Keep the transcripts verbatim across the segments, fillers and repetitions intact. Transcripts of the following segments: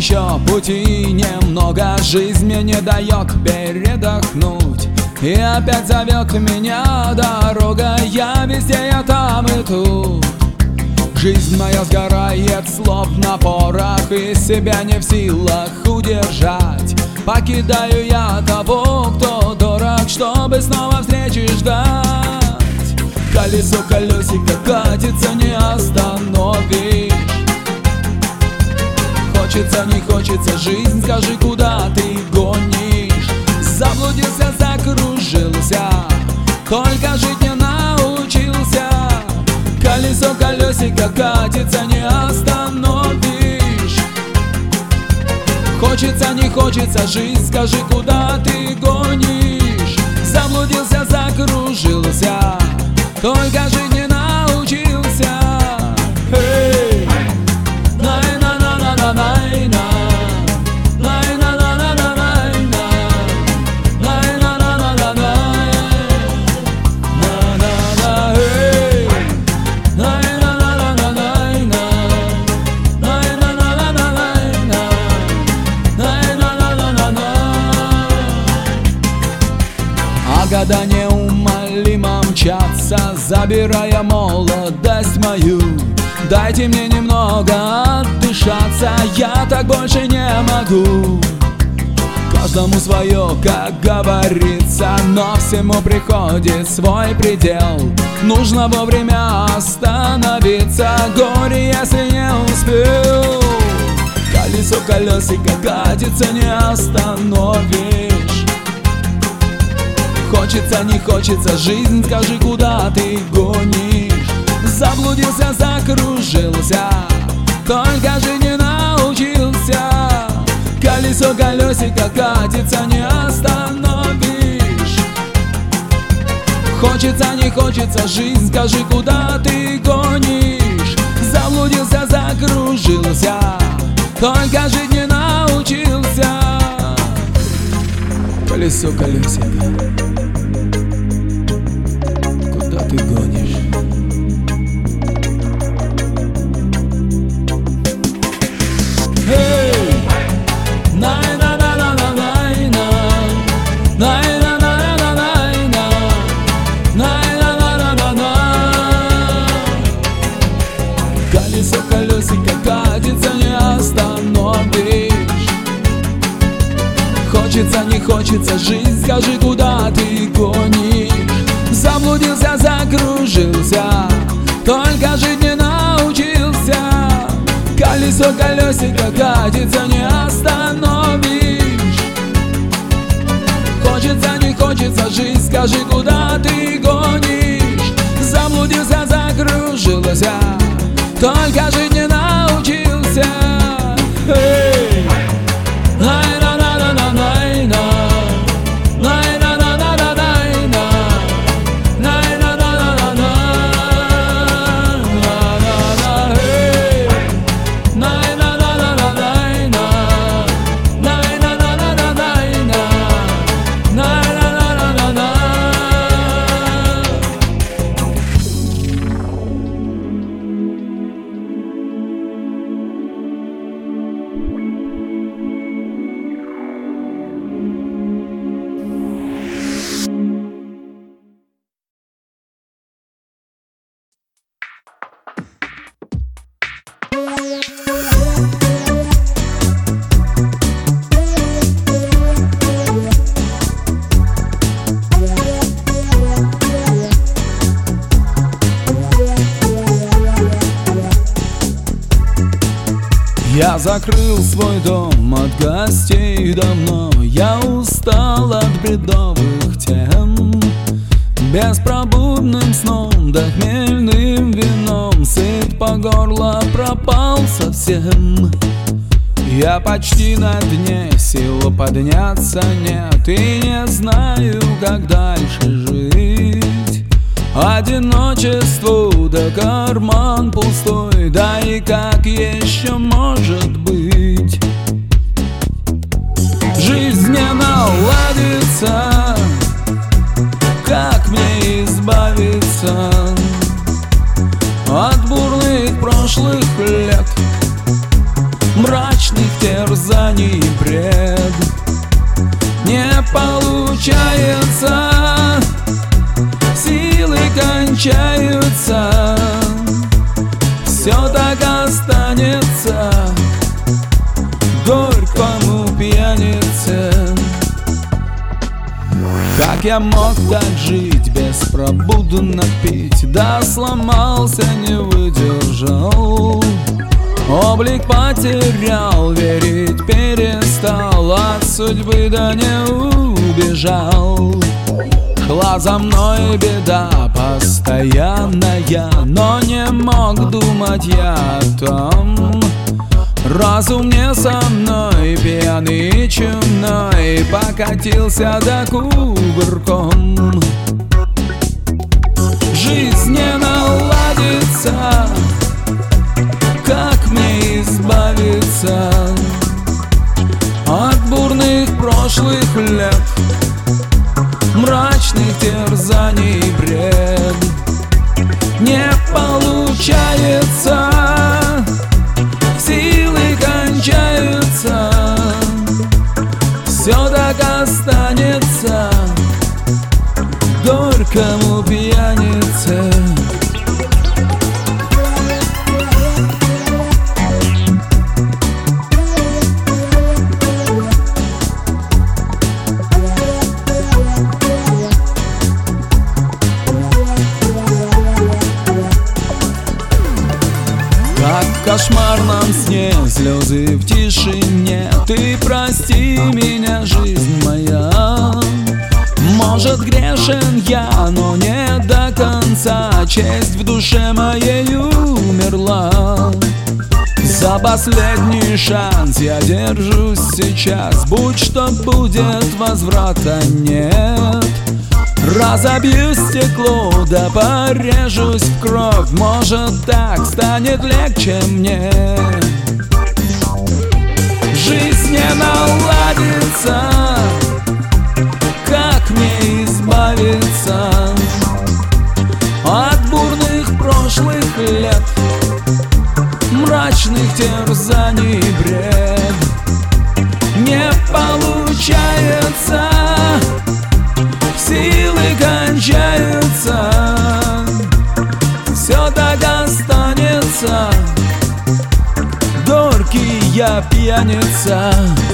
еще пути немного, жизнь мне не дает передохнуть. И опять зовет меня дорога, я везде, я там и тут. Жизнь моя сгорает, словно порох, и себя не в силах удержать. Покидаю я того, кто дорог, чтобы снова встречи ждать. Колесо колесико катится, не остановишь. Хочется, не хочется, жизнь, скажи, куда ты гонишь? Заблудился, закружился, только жить не научился. Колесо колесико катится, не остановишь. Хочется, не хочется, жизнь, скажи, куда ты гонишь? Заблудился, закружился, только жить не научился. Hey! Най-на-на-на-на-най-на, най-на-на-на-на-най-на, най-на-на-на-на-най, на-на-на, эй, най-на-на-на-на-най-на, най-на-на-на-на-най-на, най-на-на-на-на-на. А года неумолимо мчатся, забирая молодость мою. Дайте мне немного отдышаться, я так больше не могу. Каждому свое, как говорится, но всему приходит свой предел. Нужно вовремя остановиться, горе, если не успел. Колесо колесико катится, не остановишь. Хочется, не хочется, жизнь, скажи, куда ты гонишь? Заблудился, закружился, только жить не научился. Колесо колесико катится, не остановишь. Хочется, не хочется, жизнь, скажи, куда ты гонишь? Заблудился, закружился, только жить не научился. Колесо колесико, куда ты гонишь? Колесо колесико катится, не остановишь. Хочется, не хочется, жизнь, скажи, куда ты гонишь? Заблудился, закружился, только жить не научился. Колесо колесико катится, не остановишь. Хочется, не хочется, жизнь, скажи, куда ты гонишь? Заблудился, закружился, только жить не научился. Hey! Най-на-на-на-на-най-на, най-на-на-на-на-най-на, най-на-на-на-на-на, на-на-на, hey! Най-на-на-на-на-най-на, най-на-на-на-на-най-на, най-на-на-на-на-на. Я закрыл свой дом от гостей давно, я устал от бредовых тем. Беспробудным сном да хмельным вином сыт по горло, пропал совсем. Я почти на дне, сил подняться нет, и не знаю, как дальше жить. Одиночеству да карман пустой, да и как еще может быть? Жизнь не наладится, как мне избавиться от бурных прошлых лет, мрачных терзаний? Как я мог так жить, беспробудно пить? Да сломался, не выдержал. Облик потерял, верить перестал, от судьбы да не убежал. Шла за мной беда постоянная, но не мог думать я о том. Разум не со мной, пьяный и чумной, покатился да кувырком. Жизнь не наладится, как мне избавиться от бурных прошлых лет, мрачных терзаний и бред? Не получается, силы кончаются, все так останется горькому пьянице. В кошмарном сне слезы в тишине. Ты прости меня, жизнь моя. Может, грешен я, но не до конца. Честь в душе моей умерла. За последний шанс я держусь сейчас. Будь что будет, возврата нет. Разобью стекло, да порежусь в кровь. Может, так станет легче мне. Жизнь не наладится, как мне избавиться от бурных прошлых лет, мрачных терзаний и бред? Не получается, силы кончаются, все так останется горький я пьяница.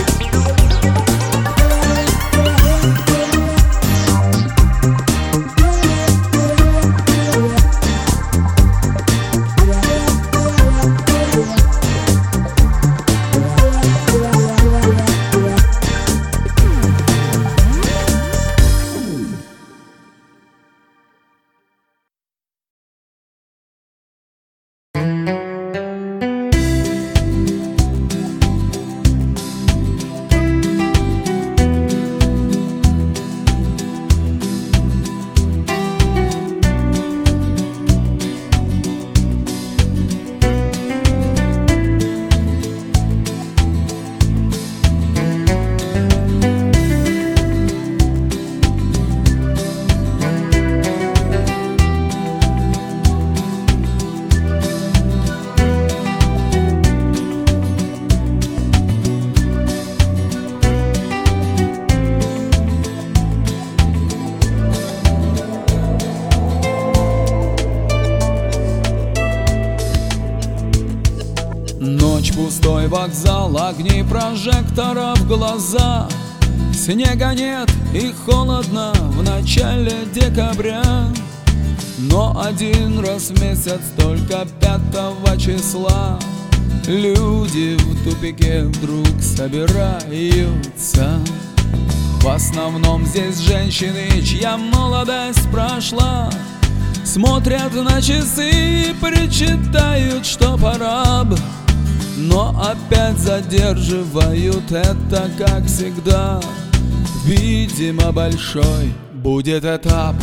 Ночь, пустой вокзал, огни прожекторов, глаза. Снега нет и холодно в начале декабря. Но один раз в месяц, только пятого числа, люди в тупике вдруг собираются. В основном здесь женщины, чья молодость прошла, смотрят на часы и причитают, что пора бы, но опять задерживают это, как всегда. Видимо, большой будет этап.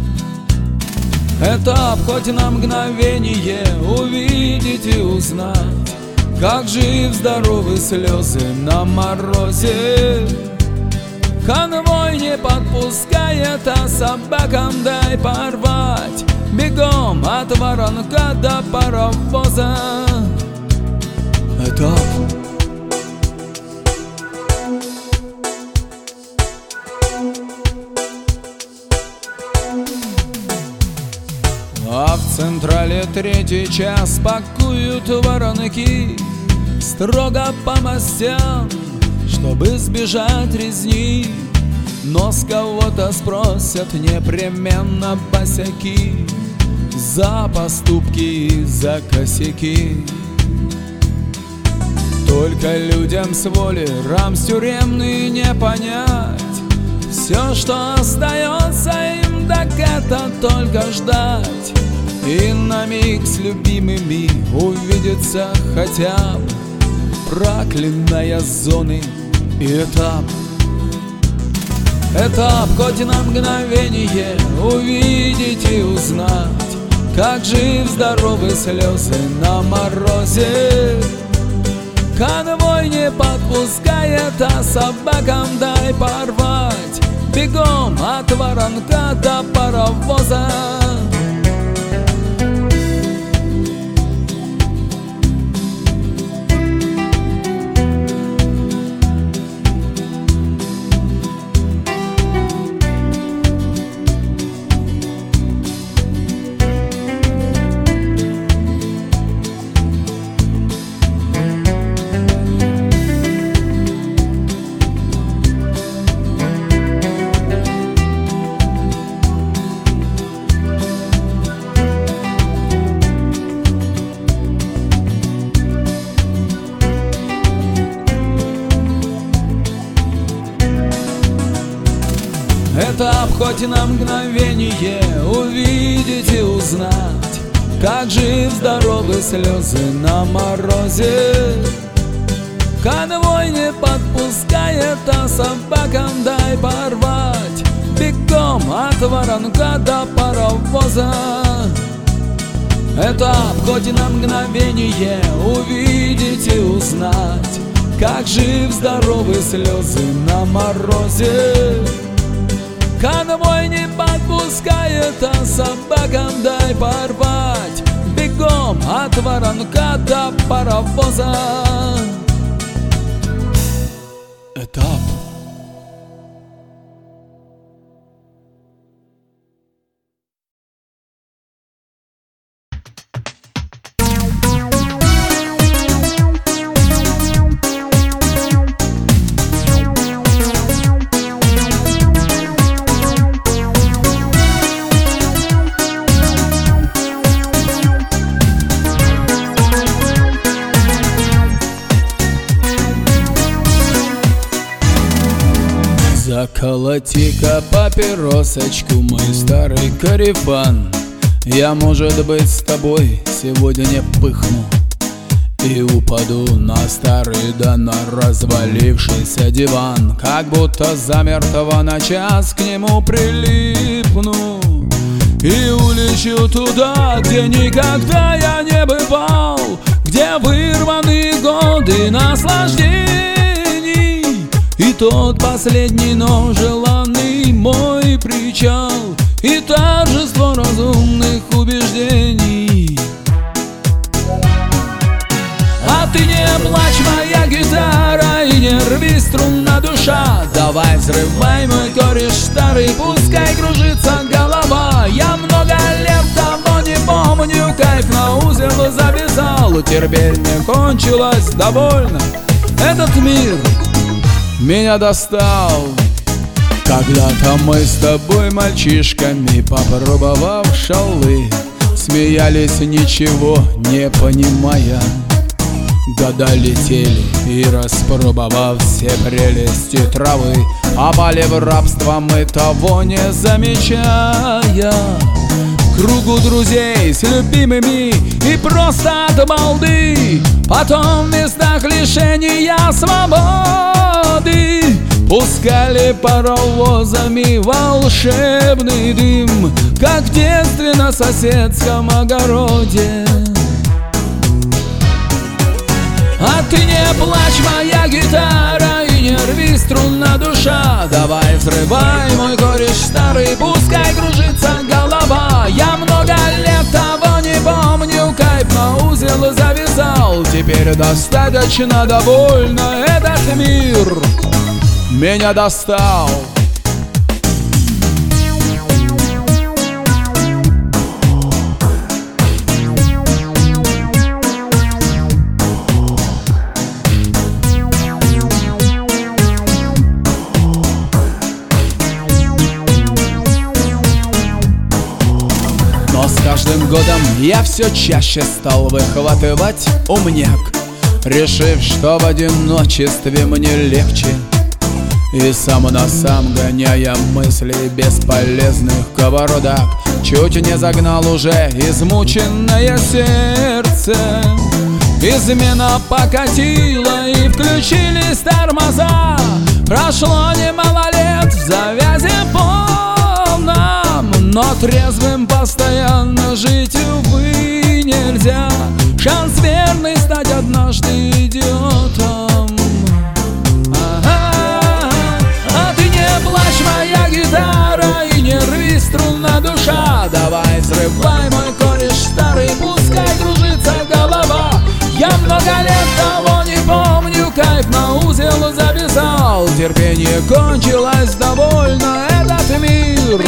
Этап хоть на мгновение увидеть и узнать, как жив-здоровы слезы на морозе. Конвой не подпускает, а собакам дай порвать. Бегом от воронка до паровоза. Этап. А в централе третий час пакуют воронки строго по мастям, чтобы избежать резни. но с кого-то спросят непременно босяки за поступки и за косяки. Только людям с воли рамс тюремный не понять. Все, что остается им, так это только ждать и на миг с любимыми увидеться хотя бы. Проклятая зоны и этап. Этап хоть на мгновение увидеть и узнать, как жив-здоровы слезы на морозе. Конвой не подпускает, а собакам дай порвать. Бегом от воронка до паровоза. Этап хоть на мгновение увидеть и узнать, как жив-здоровы слезы на морозе. Конвой не подпускает, а собакам дай порвать. Бегом от воронка до паровоза. Этап хоть на мгновение увидеть и узнать, как жив-здоровы слезы на морозе. Конвой не подпускает, а собакам дай порвать. Бегом от воронка до паровоза. Этап. Заколоти-ка папиросочку, мой старый корефан. Я, может быть, с тобой сегодня не пыхну и упаду на старый да на развалившийся диван, как будто замертво на час к нему прилипну и улечу туда, где никогда я не бывал, где вырваны годы наслаждений. И тот последний, но желанный мой причал, и торжество разумных убеждений. А ты не плачь, моя гитара, и не рви струнна душа. Давай взрывай, мой кореш старый, пускай кружится голова. Я много лет того не помню, кайф на узел завязал. Терпение кончилось, довольно этот мир меня достал. Когда-то мы с тобой мальчишками, попробовав шаллы, смеялись, ничего не понимая. Года летели, и распробовав все прелести травы, опали в рабство мы, того не замечая. Кругу друзей с любимыми и просто от балды, потом в местах лишения свободы пускали паровозами волшебный дым, как в детстве на соседском огороде. А ты не плачь, моя гитара, и не рви струнна душа. Давай взрывай, мой кореш старый, пускай кружится голова. Я много лет того не помню, кайф на узел завязал. Теперь достаточно, довольно этот мир меня достал. каждым годом я все чаще стал выхватывать умняк, решив, что в одиночестве мне легче. И сам на сам, гоняя мысли бесполезных кавардак, чуть не загнал уже измученное сердце. Измена покатила и включились тормоза. Прошло немало лет в завязи полном, но трезвым постоянно жить, увы, нельзя. Шанс верный стать однажды идиотом. Ага, а ты не плачь, моя гитара, и не рви, струнная душа. Давай взрывай, мой кореш старый, пускай кружится голова. Я много лет того не помню, кайф на узел завязал. Терпение кончилось, довольно этот мир.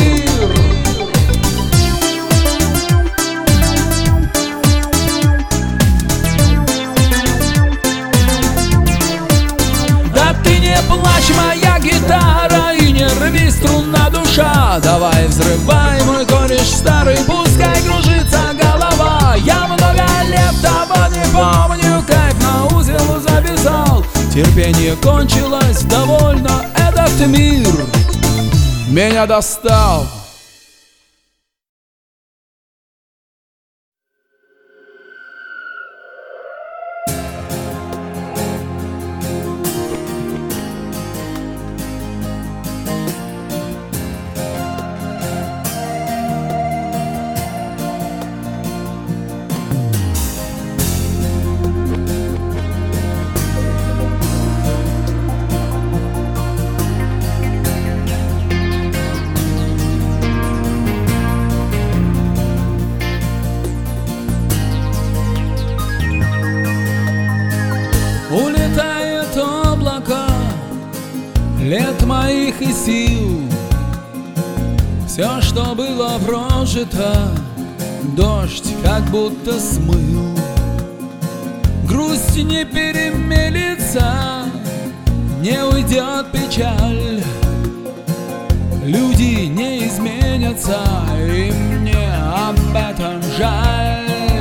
Да ты не плачь, моя гитара, и не рви, струнная душа. Давай взрывай, мой кореш старый, пускай кружится голова. Я много лет того не помню, кайф на узел завязал. Терпение кончилось, довольно этот мир меня достал. Улетает облако лет моих и сил. Все, что было прожито, дождь как будто смыл. Грусть не перемелится, не уйдет печаль. Люди не изменятся, и мне об этом жаль.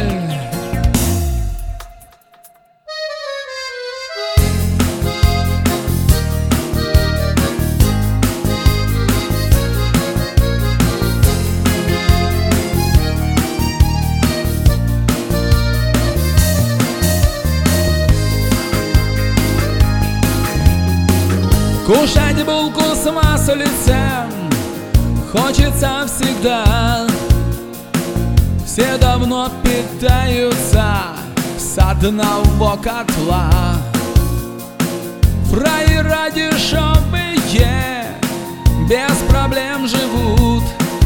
Кушать булку с маслицем хочется всегда. Все давно питаются с одного котла. Фраера дешевые без проблем живут,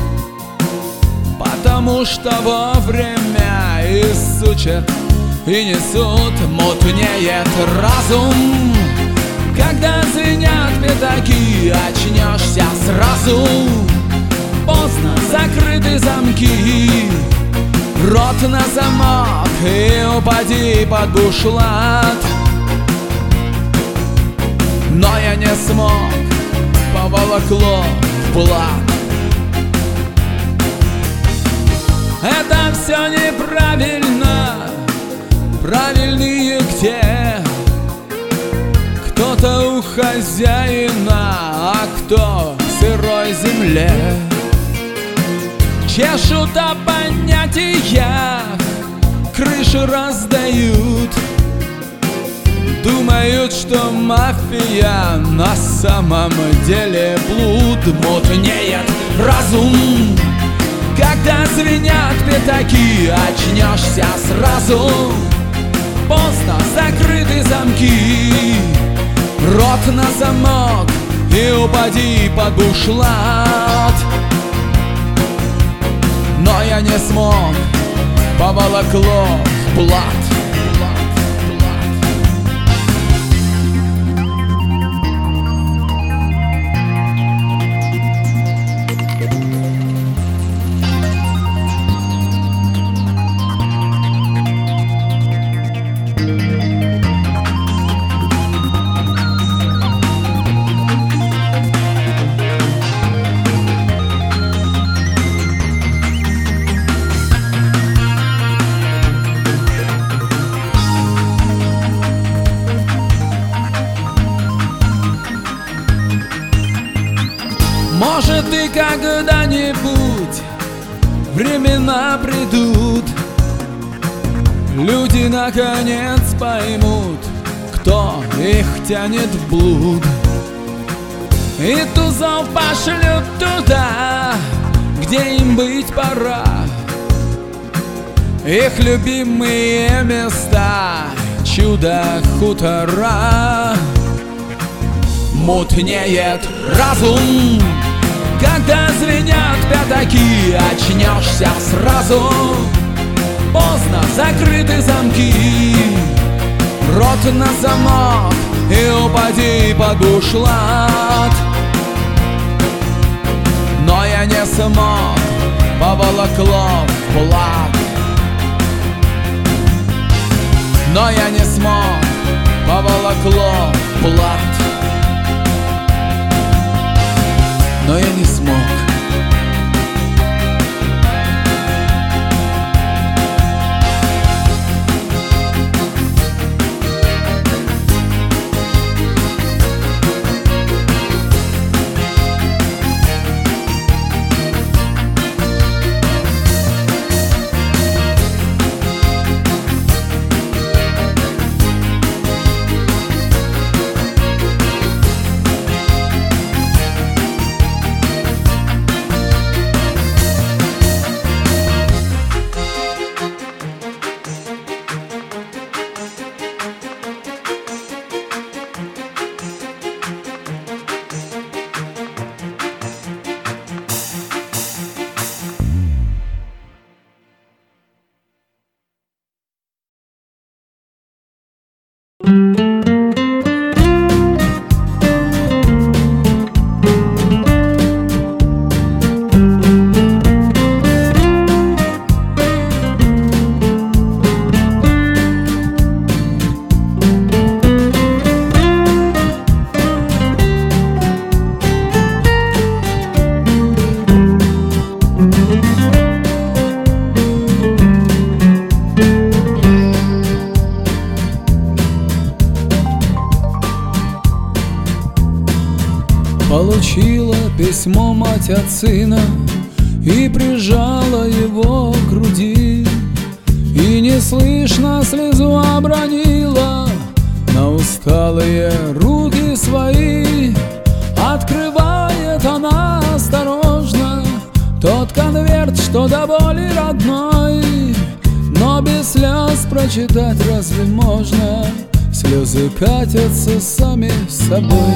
потому что вовремя и сучат, и несут. Мутнеет разум, когда звенят пятаки, очнешься сразу. Поздно, закрыты замки, рот на замок, и упади под бушлат. Но я не смог, поволокло в блат. Это все неправильно, правильнее где? Кто-то у хозяина, а кто в сырой земле. Чешут о понятиях, крыши раздают. Думают, что мафия на самом деле блуд. Мутнеет разум, когда звенят пятаки, очнешься сразу. Поздно, закрыты замки, рот на замок, и упади под бушлат. Но я не смог, поволокло в блат. когда-нибудь времена придут, люди наконец поймут, кто их тянет в блуд. И тузов пошлют туда, где им быть пора. Их любимые места, чудо-хутора. Мутнеет разум, когда звенят пятаки. Очнешься сразу, поздно, закрыты замки. Рот на замок и упади под бушлат. Но я не смог, поволокло в кулак. Но я не смог, поволокло в кулак. Но я не смог. Получила письмо мать от сына и прижала его к груди. И неслышно слезу обронила на усталые руки свои. Открывает она осторожно тот конверт, что до боли родной. Но без слез прочитать разве можно? Слезы катятся сами собой.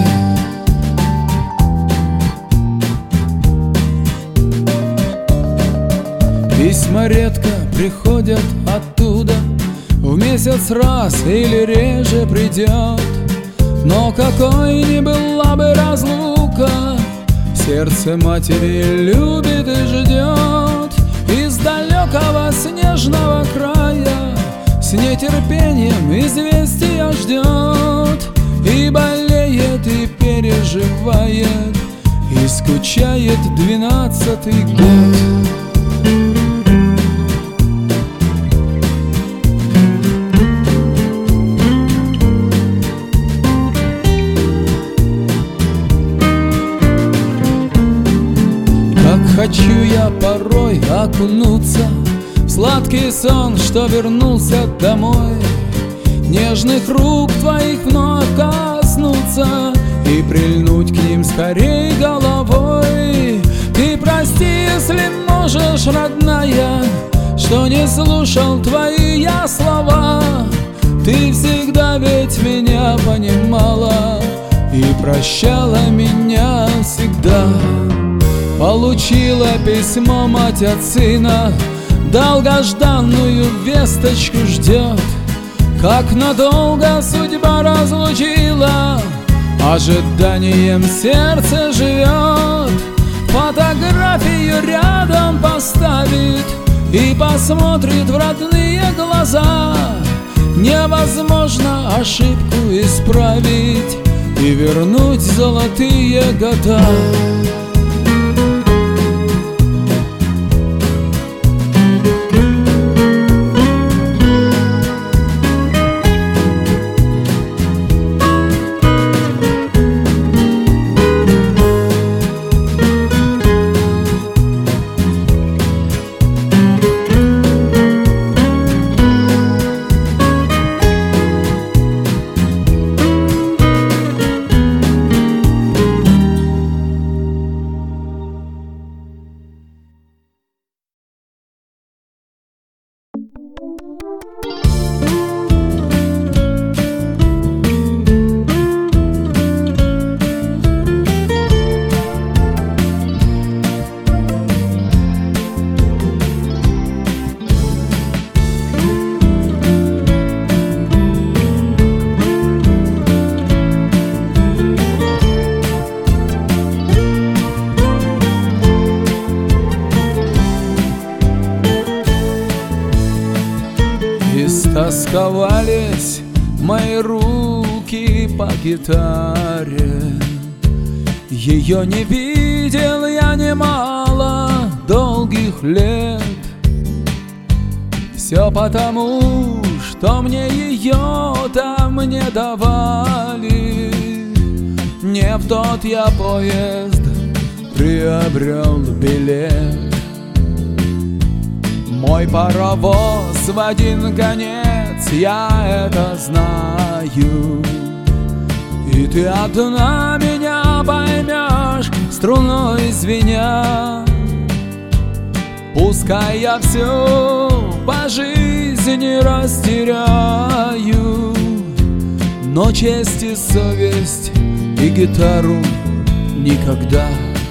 Письма редко приходят оттуда, в месяц раз или реже придет. Но какой ни была бы разлука, сердце матери любит и ждет. Из далекого снежного края с нетерпением известия ждет. И болеет, и переживает, и скучает двенадцатый год. Хочу я порой окунуться в сладкий сон, что вернулся домой. Нежных рук твоих вновь коснуться и прильнуть к ним скорей головой. Ты прости, если можешь, родная, что не слушал твои я слова. Ты всегда ведь меня понимала и прощала меня всегда. Получила письмо мать от сына, долгожданную весточку ждет. Как надолго судьба разлучила, ожиданием сердце живет. Фотографию рядом поставит и посмотрит в родные глаза. Невозможно ошибку исправить и вернуть золотые года. Сковались мои руки по гитаре. Ее не видел я немало долгих лет. Все потому, что мне ее там не давали. Не в тот я поезд приобрел билет. Мой паровоз в один конец, я это знаю. И ты одна меня поймешь, струной звеня. Пускай я все по жизни растеряю, но честь и совесть и гитару никогда.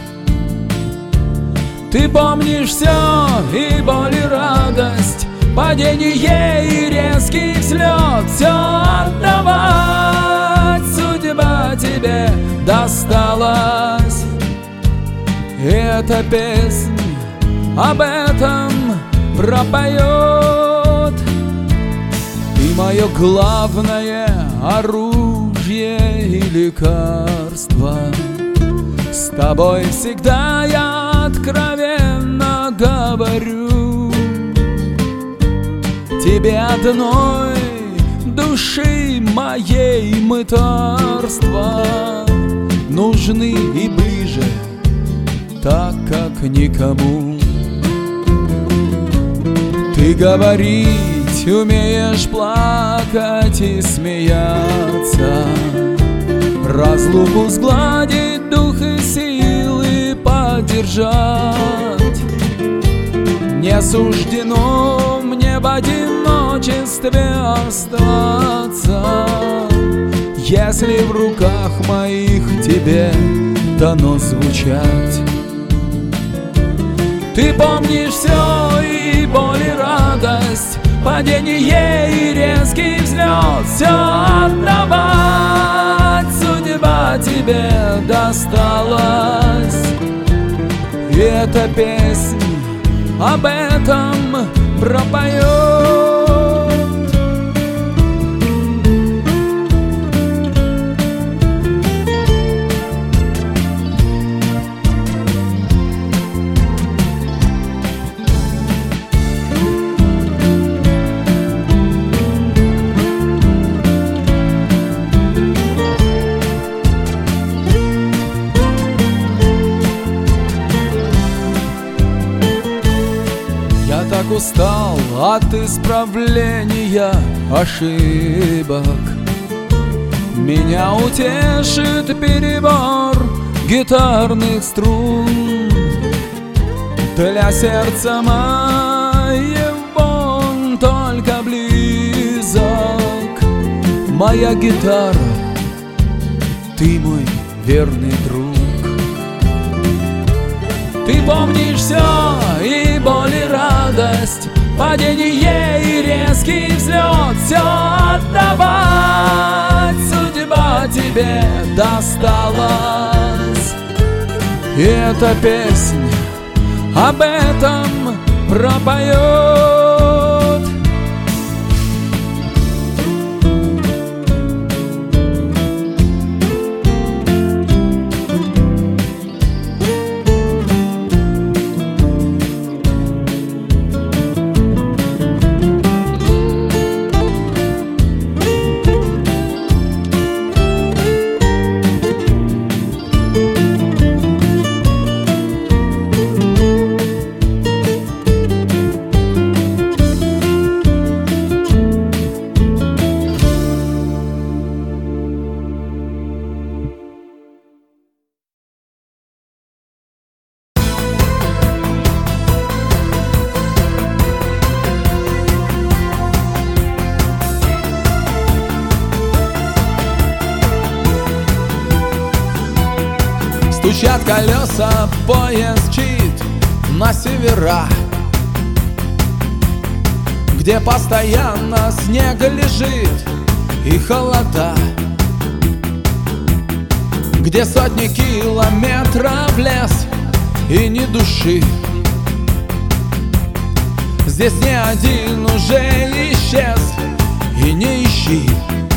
Ты помнишь все, и боль, и радость, падение и резкий взлет. Все отдавать судьба тебе досталась. И эта песня об этом пропоет. Ты мое главное оружие и лекарство. С тобой всегда я откровенно говорю. Тебе одной души моей мытарства нужны и ближе, так как никому. Ты говорить умеешь, плакать и смеяться, разлуку сгладить, дух и силы поддержать. Не суждено мне в одиночестве остаться, если в руках моих тебе дано звучать. Ты помнишь все, и боль, и радость, падение и резкий взлет. Все отдавать судьба тебе досталась. И эта песня об этом пропоет. Так устал от исправления ошибок. Меня утешит перебор гитарных струн. Для сердца моего он только близок. Моя гитара, ты мой верный друг. Ты помнишь все, и боль, и радость, падение и резкий взлет. Все отдавать судьба тебе досталась. И эта песня об этом пропоет. Стучат колеса, поезд мчит на севера, где постоянно снег лежит и холода, где сотни километров лес и ни души. Здесь не один уже исчез и не ищи.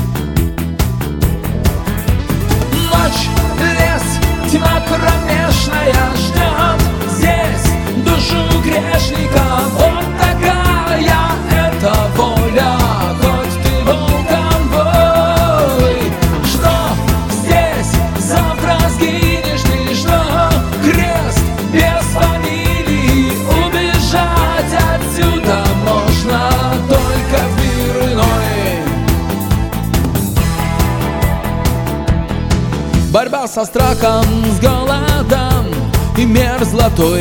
Ночь, лес, тьма кромешная ждет здесь душу грешника. Вот такая эта воля, хоть ты волком вой. Что здесь завтра сгинешь ты, что крест без фамилии. Убежать отсюда можно только в мир иной. Борьба со страхом, с голодом и мерзлотой.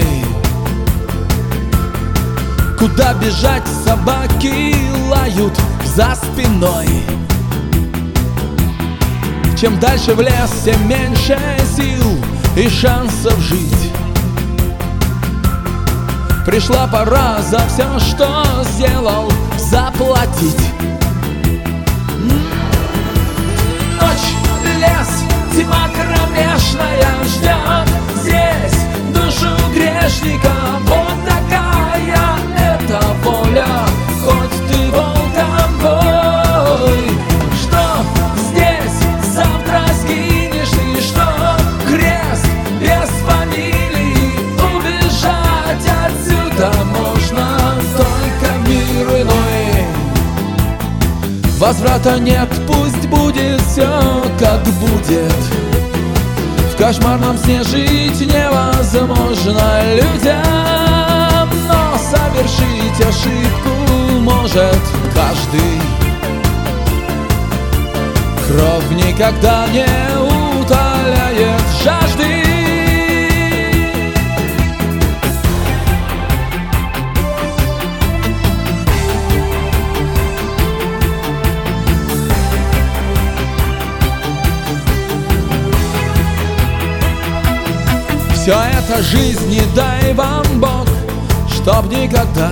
Куда бежать, собаки лают за спиной. Чем дальше в лес, тем меньше сил и шансов жить. Пришла пора за все, что сделал, заплатить. Ночь, лес, тьма кромешная ждет здесь душу грешника. Вот такая эта воля, хоть ты волком вой. Что здесь завтра сгинешь ты, что крест без фамилии. Убежать отсюда можно только в мир иной. Возврата нет, пусть будет все как будет. В кошмарном сне жить невозможно людям, но совершить ошибку может каждый. Кровь никогда не утоляет жажды. Все это жизнь, не дай вам Бог, чтоб никогда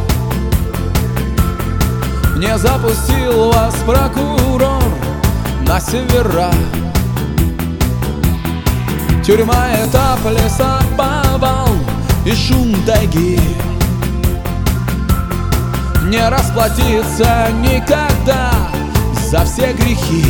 не запустил вас прокурор на севера. Тюрьма — это лесоповал и шум тайги. Не расплатиться никогда за все грехи.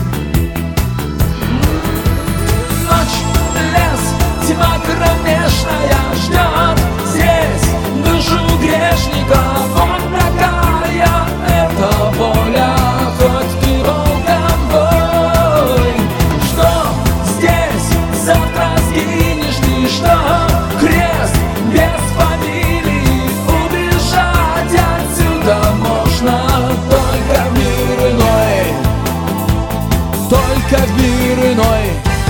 Ночь, лес, тьма кромешная ждет здесь душу грешника. Вот такая эта воля, хоть ты волком вой. Что здесь завтра сгинешь ты, что крест без фамилии. Убежать отсюда можно только в мир иной, только в мир иной.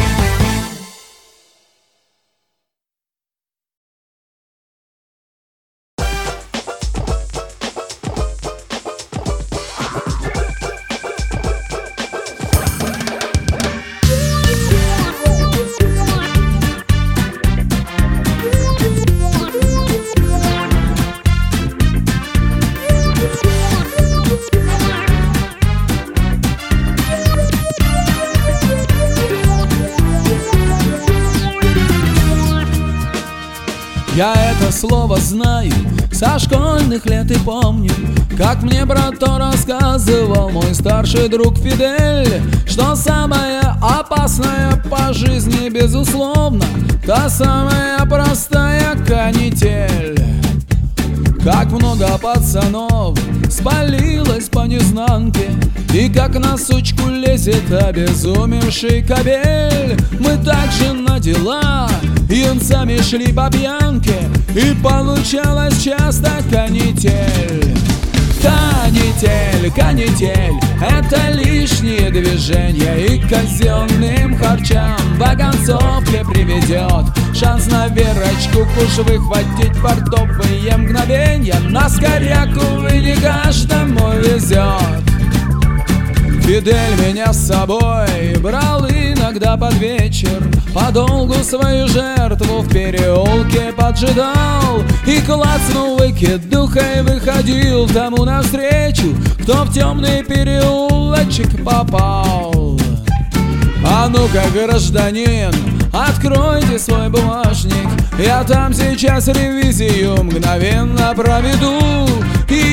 Я это слово знаю со школьных лет и помню, как мне брат то рассказывал мой старший друг Фидель, что самое опасное по жизни, безусловно, та самая простая канитель. Как много пацанов спалилось по незнанке, и как на сучку лезет обезумевший кобель. Мы также на дела юнцами шли по пьянке, и получалась часто канитель. Канитель, канитель — это лишние движения, и к казенным харчам в оконцовке приведет. Шанс на верочку куш выхватить портовые мгновенья. На скоряку и не каждому везет. Фидель меня с собой брал иногда под вечер, подолгу свою жертву в переулке поджидал, и, клацнув выкидухой, выходил тому навстречу, кто в темный переулочек попал. А ну-ка, гражданин, откройте свой бумажник, я там сейчас ревизию мгновенно проведу. И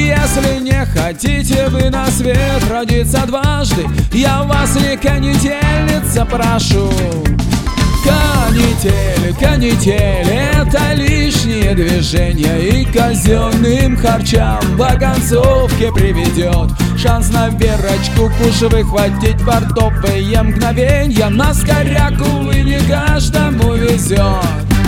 Если не хотите вы на свет родиться дважды, я вас не канительница прошу. Канитель, канитель, это лишние движения, и казенным харчам в оконцовке приведет. Шанс на верочку куш выхватить портовые мгновенья, на скоряку и не каждому везет.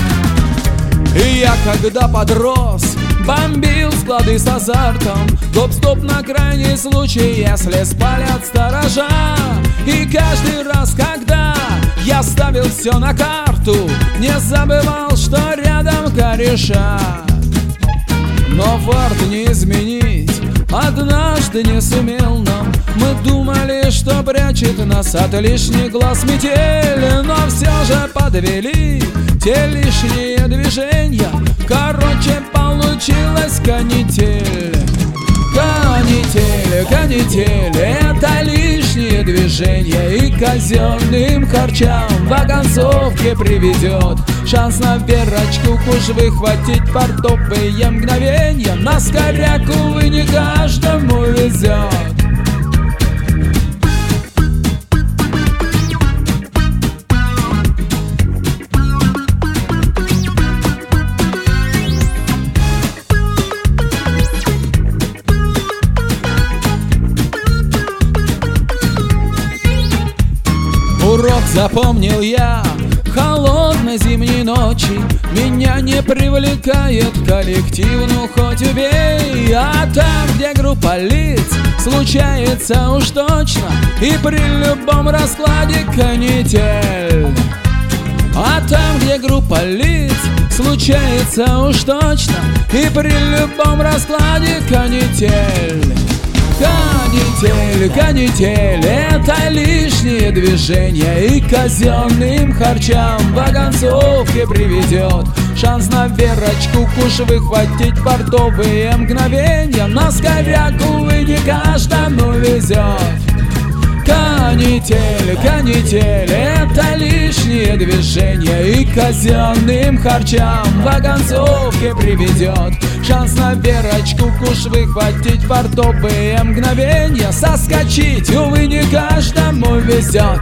И я, когда подрос, бомбил склады с азартом, гоп-стоп на крайний случай, если спалят сторожа. И каждый раз, когда я ставил все на карту, не забывал, что рядом кореша. Но фарт не изменить однажды не сумел нам. Мы думали, что прячет нас от лишних глаз метель, но все же подвели те лишние движения. Короче, получилась канитель. Канитель, канитель, это лишние движения, и казенным харчам в оконцовке приведет. Шанс на верочку куш выхватить портовые мгновенья, на скоряку и не каждому везет. Урок запомнил я холодной зимней ночи. Меня не привлекает коллектив, ну хоть убей. А там, где группа лиц, случается уж точно, и при любом раскладе канитель. А там, где группа лиц, случается уж точно, и при любом раскладе канитель. Канитель, канитель, это лишние движения, и казенным харчам в оконцовке приведет. Шанс на верочку куш выхватить портовые мгновенья, на скоряку и не каждому везет. Канитель, канитель, это лишние движения, и казенным харчам в оконцовке приведет. Шанс на верочку куш выхватить портовые мгновенья, соскочить, увы, не каждому везет.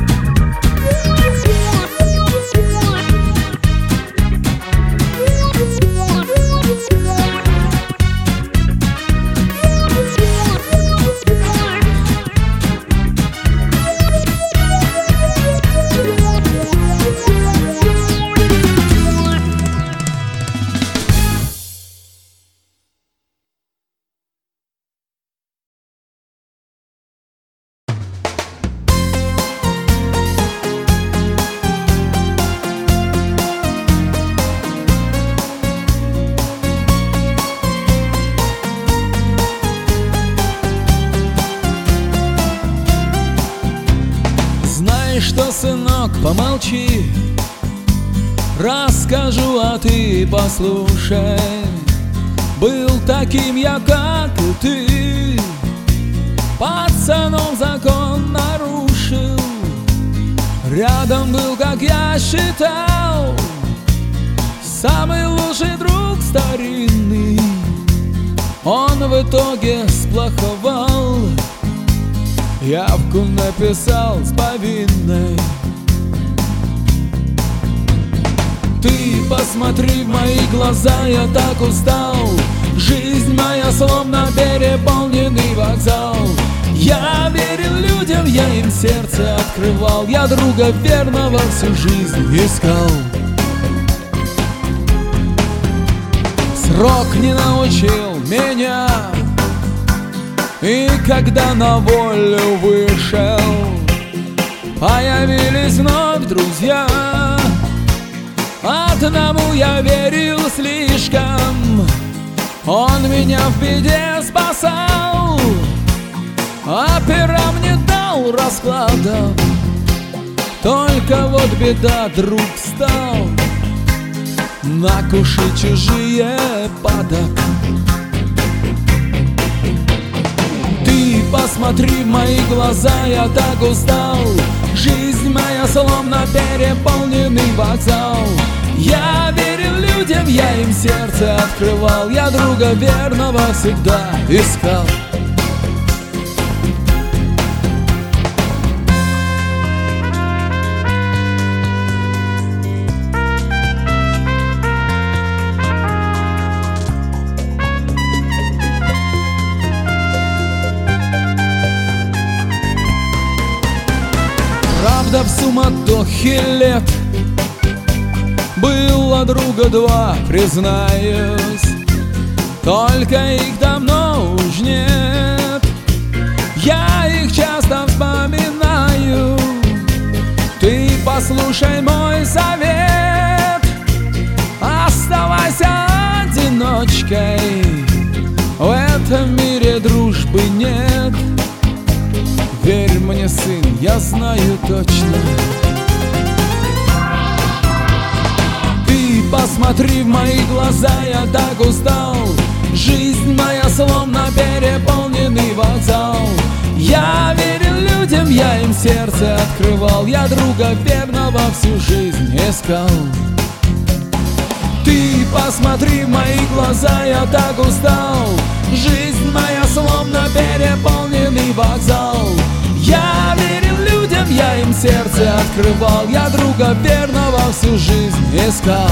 Что, сынок, помолчи, расскажу, а ты послушай. Был таким я, как и ты, пацаном закон нарушил. Рядом был, как я считал, самый лучший друг старинный. Он в итоге сплоховал, явку написал с повинной. Ты посмотри в мои глаза, я так устал. Жизнь моя словно переполненный вокзал. Я верил людям, я им сердце открывал. Я друга верного всю жизнь искал. Срок не научил меня, и когда на волю вышел, появились вновь друзья. Одному я верил слишком, он меня в беде спасал, а пера мне дал расклада. Только вот беда, друг стал на куши чужие падок. Посмотри в мои глаза, я так устал. Жизнь моя словно переполненный вокзал. Я верил людям, людям я им сердце открывал, я друга верного всегда искал. Правда, в суматохе лет было друга два, признаюсь, только их давно уж нет. Я их часто вспоминаю. Ты послушай мой совет, оставайся одиночкой, в этом мире дружбы нет. Верь мне, сын, я знаю точно. Ты посмотри в мои глаза, я так устал. Жизнь моя словно переполненный вокзал. Я верил людям, я им сердце открывал, я друга верного всю жизнь искал. Ты посмотри в мои глаза, я так устал. Жизнь моя словно переполненный вокзал. Я верил людям, я им сердце открывал, я друга верного всю жизнь искал.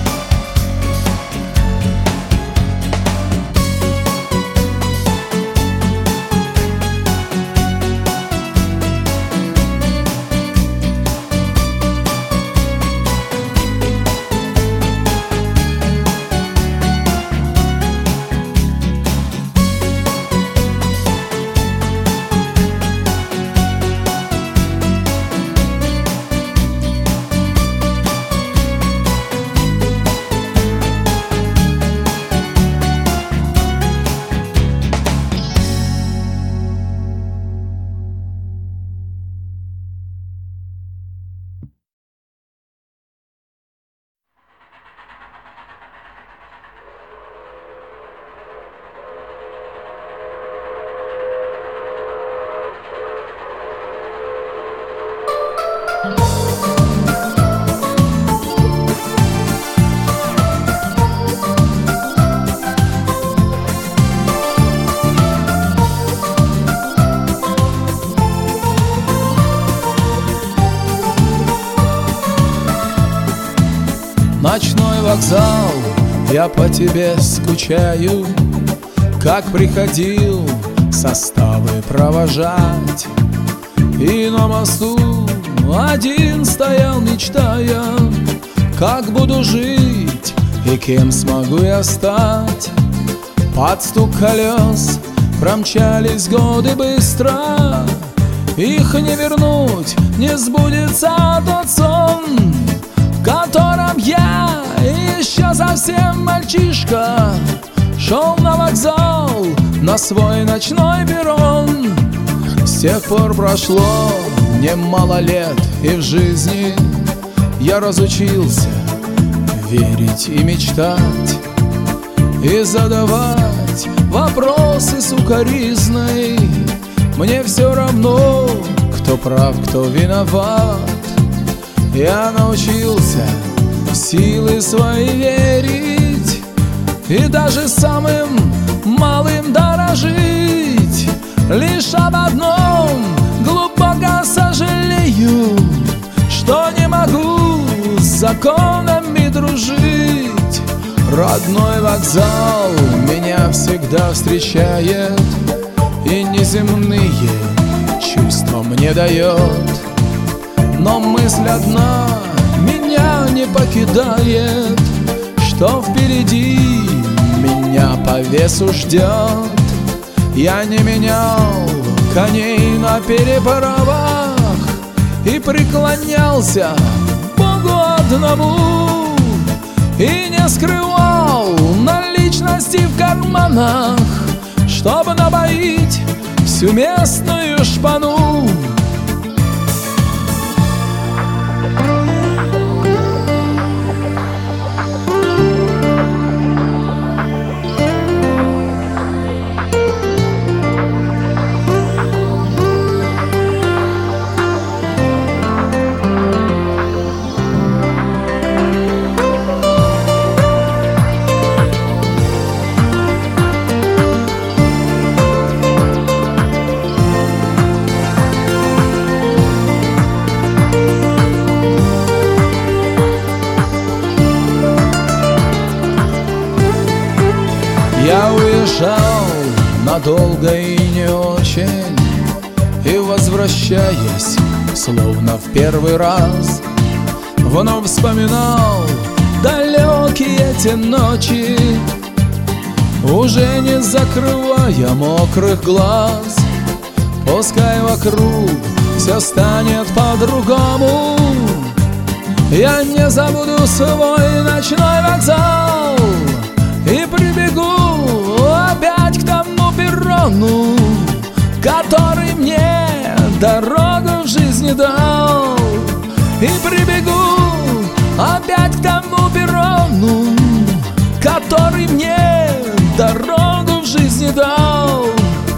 Ночной вокзал, я по тебе скучаю, как приходил составы провожать. И на мосту один стоял, мечтая, как буду жить и кем смогу я стать. Под стук колес промчались годы быстро, их не вернуть, не сбудется тот сон, в котором я еще совсем мальчишка шел на вокзал, на свой ночной перрон. С тех пор прошло немало лет, и в жизни я разучился верить и мечтать, и задавать вопросы сукоризной. Мне все равно, кто прав, кто виноват. Я научился в силы свои верить и даже самым малым дорожить. Лишь об одном глубоко сожалею, что не могу с законами дружить. Родной вокзал меня всегда встречает и неземные чувства мне дает. Но мысль одна меня не покидает, что впереди меня по весу ждет. Я не менял коней на переправах и преклонялся Богу одному, и не скрывал наличности в карманах, чтобы напоить всю местную шпану. Я уезжал надолго и не очень, и, возвращаясь, словно в первый раз, вновь вспоминал далекие те ночи, уже не закрывая мокрых глаз. Пускай вокруг все станет по-другому, я не забуду свой ночной вокзал и прибегу опять к тому перрону, который мне дорогу в жизни дал. И прибегу опять к тому перрону, который мне дорогу в жизни дал.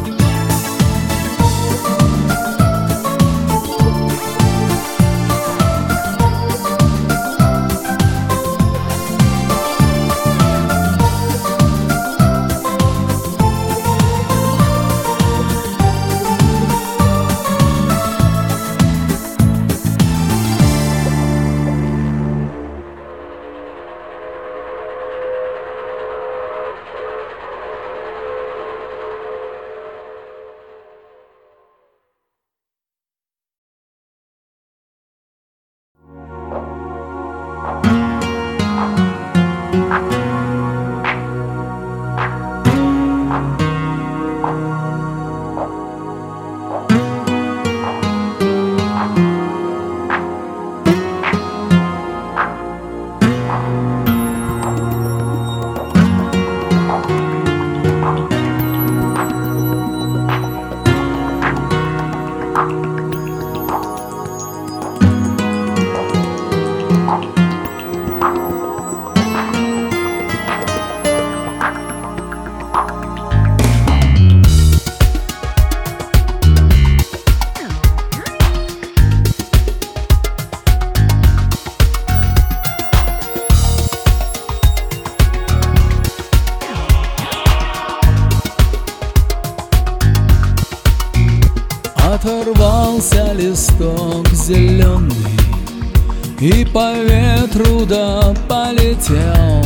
Оторвался листок зеленый и по ветру да полетел,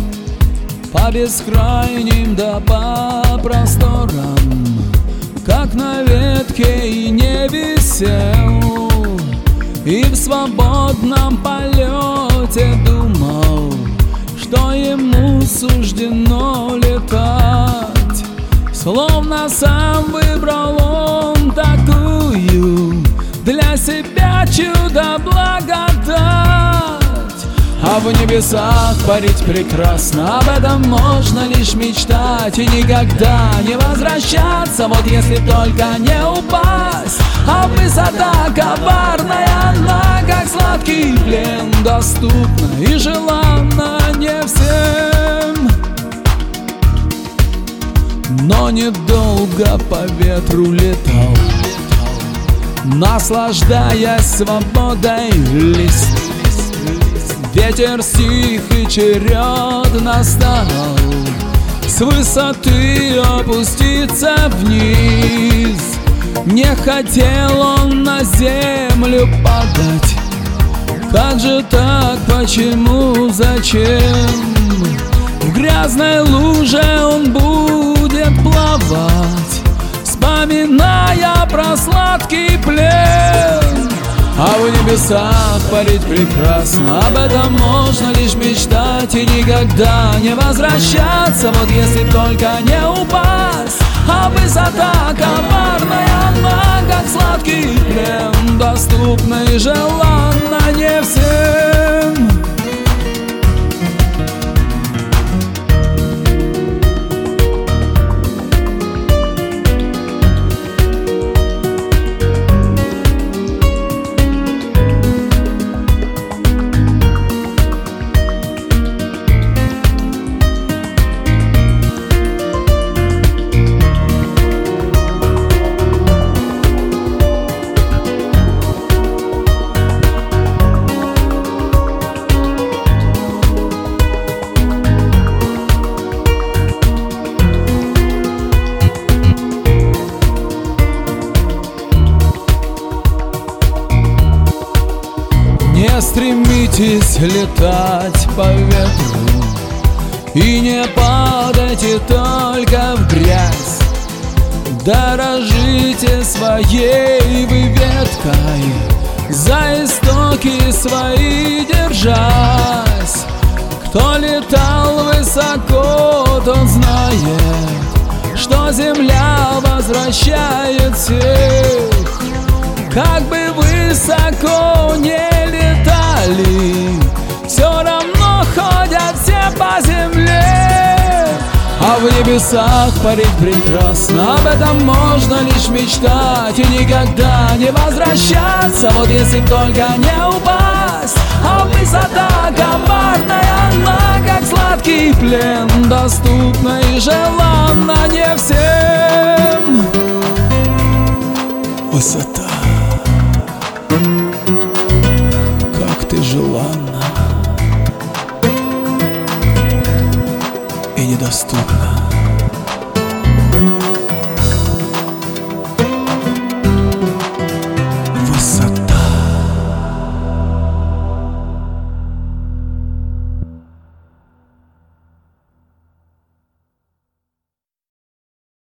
по бескрайним да по просторам, как на ветке и не висел. И в свободном полете думал, что ему суждено летать, словно сам выбрал он такую для себя чудо-благодать. А в небесах парить прекрасно, об этом можно лишь мечтать и никогда не возвращаться, вот если только не упасть. А высота коварная, она как сладкий плен, доступна и желанна не всем. Но недолго по ветру летал, наслаждаясь свободой лист. Ветер стих и черед настал, с высоты опуститься вниз. Не хотел он на землю падать, как же так, почему, зачем? В грязной луже он будет плавать, вспоминая про сладкий плен. А в небесах парить прекрасно, об этом можно лишь мечтать и никогда не возвращаться, вот если только не упасть. А высота коварная, она как сладкий плен, доступна и желанна не всем. Не стремитесь летать по ветру и не падайте ноги только в грязь. Дорожите своей вы веткой, за истоки свои держась. Кто летал высоко, тот знает, что земля возвращает всех. Как бы высоко не летали, все равно ходят все по земле. А в небесах парить прекрасно, об этом можно лишь мечтать и никогда не возвращаться. Вот если только не упасть, а высота коварная, она как сладкий плен, доступна и желанна не всем. Высота, как ты желанна и недоступна.